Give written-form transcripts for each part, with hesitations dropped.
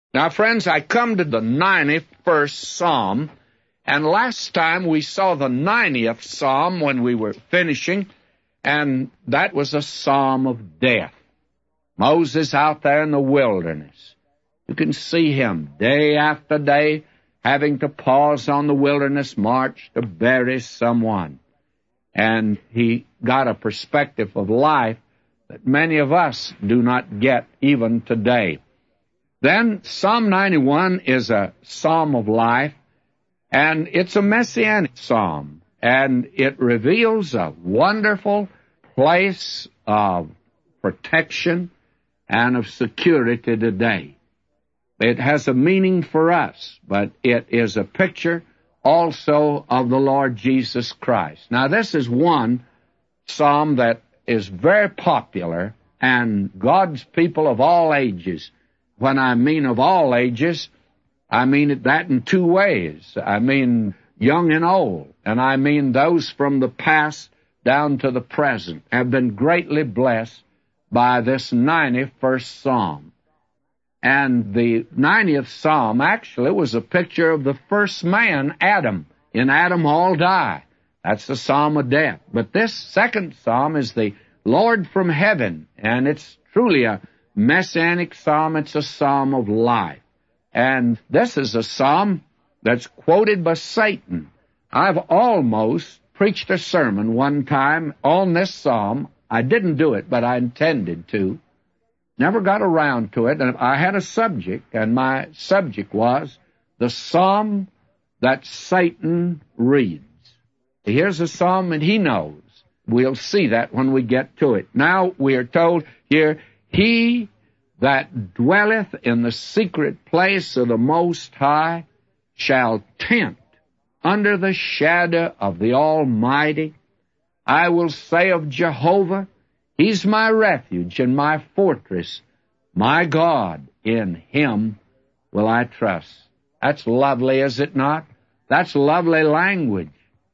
Now, friends, I come to the 91st Psalm, and last time we saw the 90th Psalm when we were finishing, and that was a psalm of death. Moses out there in the wilderness. You can see him day after day having to pause on the wilderness march to bury someone. And he got a perspective of life that many of us do not get even today. Then Psalm 91 is a psalm of life, and it's a messianic psalm, and it reveals a wonderful place of protection and of security today. It has a meaning for us, but it is a picture also of the Lord Jesus Christ. Now, this is one psalm that is very popular, and God's people of all ages, when I mean of all ages, I mean that in two ways. I mean young and old, and I mean those from the past down to the present have been greatly blessed by this 91st Psalm. And the 90th Psalm actually was a picture of the first man, Adam. In Adam all die. That's the Psalm of death. But this second Psalm is the Lord from heaven, and it's truly a messianic psalm. It's a psalm of life. And this is a psalm that's quoted by Satan. I've almost preached a sermon one time on this psalm. I didn't do it, but I intended to. Never got around to it. And I had a subject, and my subject was the psalm that Satan reads. Here's a psalm that he knows. We'll see that when we get to it. Now we are told here, he that dwelleth in the secret place of the Most High shall tent under the shadow of the Almighty. I will say of Jehovah, He's my refuge and my fortress, my God, in Him will I trust. That's lovely, is it not? That's lovely language.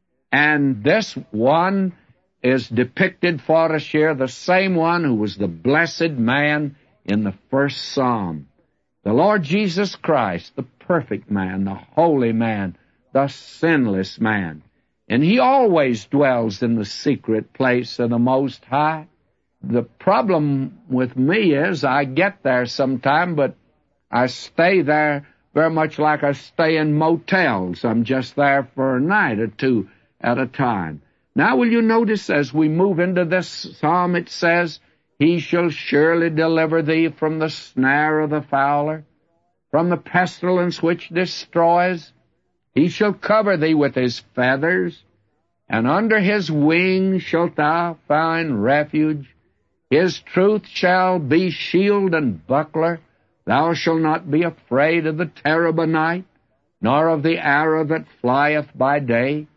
And this one is depicted for us here, the same one who was the blessed man in the first psalm. The Lord Jesus Christ, the perfect man, the holy man, the sinless man. And He always dwells in the secret place of the Most High. The problem with me is I get there sometime, but I stay there very much like I stay in motels. I'm just there for a night or two at a time. Now will you notice as we move into this psalm, it says, He shall surely deliver thee from the snare of the fowler, from the pestilence which destroys. He shall cover thee with His feathers, and under His wings shalt thou find refuge. His truth shall be shield and buckler. Thou shalt not be afraid of the terror by night, nor of the arrow that flieth by day.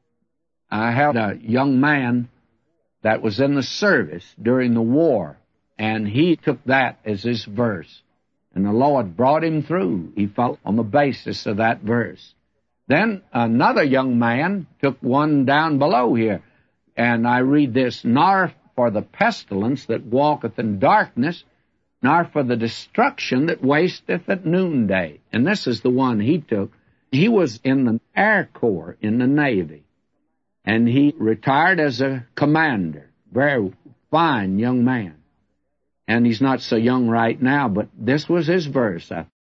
I had a young man that was in the service during the war, and he took that as his verse. And the Lord brought him through. He felt on the basis of that verse. Then another young man took one down below here, and I read this, Nor for the pestilence that walketh in darkness, nor for the destruction that wasteth at noonday. And this is the one he took. He was in the Air Corps in the Navy, and he retired as a commander. Very fine young man. And he's not so young right now, but this was his verse. I